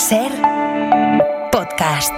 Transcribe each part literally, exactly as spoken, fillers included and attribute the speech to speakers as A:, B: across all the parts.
A: Ser Podcast.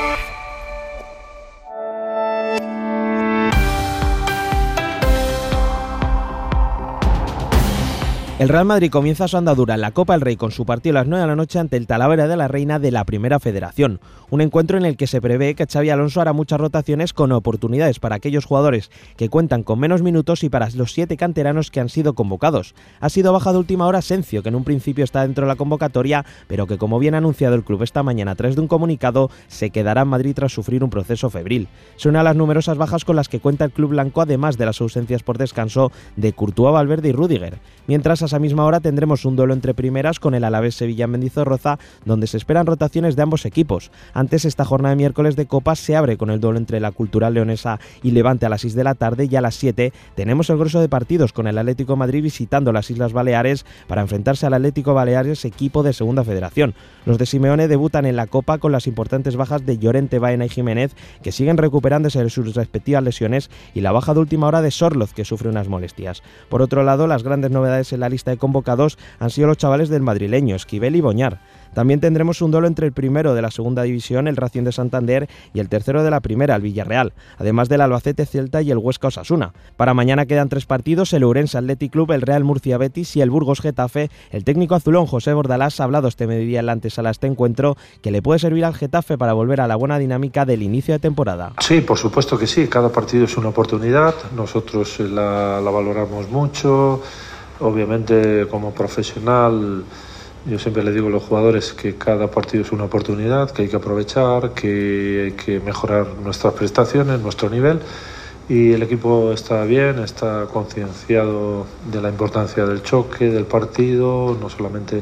B: El Real Madrid comienza su andadura en la Copa del Rey con su partido a las nueve de la noche ante el Talavera de la Reina de la Primera Federación. Un encuentro en el que se prevé que Xabi Alonso hará muchas rotaciones con oportunidades para aquellos jugadores que cuentan con menos minutos y para los siete canteranos que han sido convocados. Ha sido baja de última hora Sencio, que en un principio está dentro de la convocatoria, pero que, como bien ha anunciado el club esta mañana a través de un comunicado, se quedará en Madrid tras sufrir un proceso febril. Son una de las numerosas bajas con las que cuenta el club blanco, además de las ausencias por descanso de Courtois, Valverde y Rüdiger. Mientras, a esa misma hora tendremos un duelo entre primeras con el Alavés Sevilla en Mendizorroza, donde se esperan rotaciones de ambos equipos. Antes, esta jornada de miércoles de Copa se abre con el duelo entre la Cultural Leonesa y Levante a las seis de la tarde, y a las siete tenemos el grueso de partidos con el Atlético de Madrid visitando las Islas Baleares para enfrentarse al Atlético Baleares, equipo de Segunda Federación. Los de Simeone debutan en la Copa con las importantes bajas de Llorente, Baena y Jiménez, que siguen recuperándose de sus respectivas lesiones, y la baja de última hora de Sorloz, que sufre unas molestias. Por otro lado, las grandes novedades en la lista de convocados han sido los chavales del madrileño, Esquivel y Boñar. También tendremos un duelo entre el primero de la segunda división, el Racing de Santander, y el tercero de la primera, el Villarreal, además del Albacete Celta y el Huesca Osasuna. Para mañana quedan tres partidos: el Ourense Athletic Club, el Real Murcia Betis y el Burgos Getafe. El técnico azulón José Bordalás ha hablado este mediodía en la antesala a este encuentro, que le puede servir al Getafe para volver a la buena dinámica del inicio de temporada.
C: Sí, por supuesto que sí, cada partido es una oportunidad, nosotros la, la valoramos mucho. Obviamente, como profesional, yo siempre le digo a los jugadores que cada partido es una oportunidad, que hay que aprovechar, que hay que mejorar nuestras prestaciones, nuestro nivel, y el equipo está bien, está concienciado de la importancia del choque, del partido, no solamente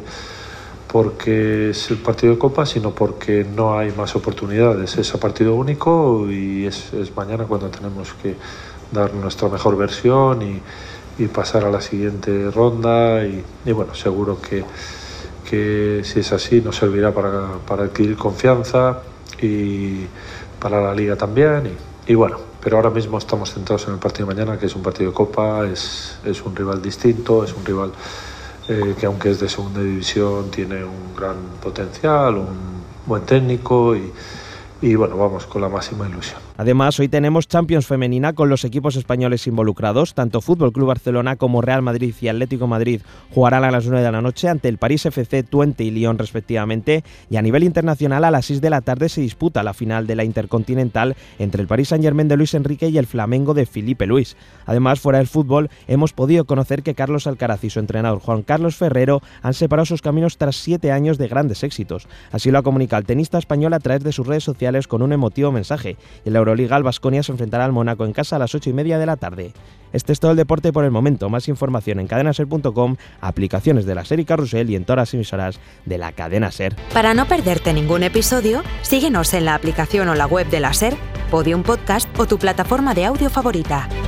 C: porque es el partido de Copa, sino porque no hay más oportunidades. Es a partido único y es, es mañana cuando tenemos que dar nuestra mejor versión y y pasar a la siguiente ronda, y, y bueno, seguro que, que si es así nos servirá para, para adquirir confianza y para la Liga también, y, y bueno, pero ahora mismo estamos centrados en el partido de mañana, que es un partido de Copa, es, es un rival distinto, es un rival eh, que, aunque es de segunda división, tiene un gran potencial, un buen técnico, y Y bueno, vamos con la máxima ilusión.
B: Además, hoy tenemos Champions femenina con los equipos españoles involucrados. Tanto Fútbol Club Barcelona como Real Madrid y Atlético Madrid jugarán a las nueve de la noche ante el París F C, Twente y Lyon respectivamente. Y a nivel internacional, a las seis de la tarde se disputa la final de la Intercontinental entre el Paris Saint-Germain de Luis Enrique y el Flamengo de Filipe Luis. Además, fuera del fútbol, hemos podido conocer que Carlos Alcaraz y su entrenador Juan Carlos Ferrero han separado sus caminos tras siete años de grandes éxitos. Así lo ha comunicado el tenista español a través de sus redes sociales con un emotivo mensaje. En la Euroliga, el Baskonia se enfrentará al Mónaco en casa a las ocho y media de la tarde. Este es todo el deporte por el momento. Más información en cadena ser punto com, aplicaciones de la SER y Carrusel y en todas las emisoras de la cadena SER.
A: Para no perderte ningún episodio, síguenos en la aplicación o la web de la SER, Podium Podcast o tu plataforma de audio favorita.